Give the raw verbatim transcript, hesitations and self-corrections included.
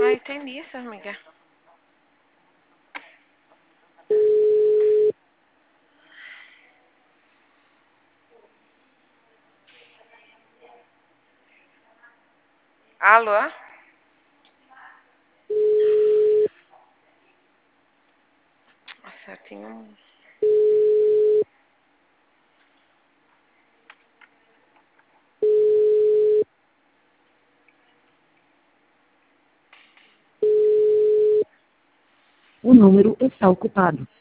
Não entendi isso, amiga. Alô? Nossa, eu tinha um... O número está ocupado.